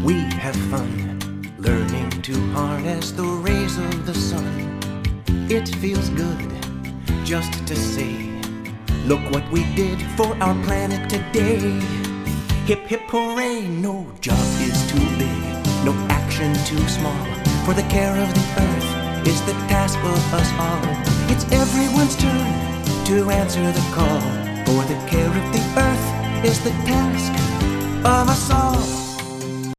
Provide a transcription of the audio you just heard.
We have fun learning to harness the rays of the sun. It feels good just to say, look what we did for our planet today. Hip hip hooray, no job is too big, no action too small. For the care of the earth is the task of us all. It's everyone's turn to answer the call. For the care of the earth is the task of us all.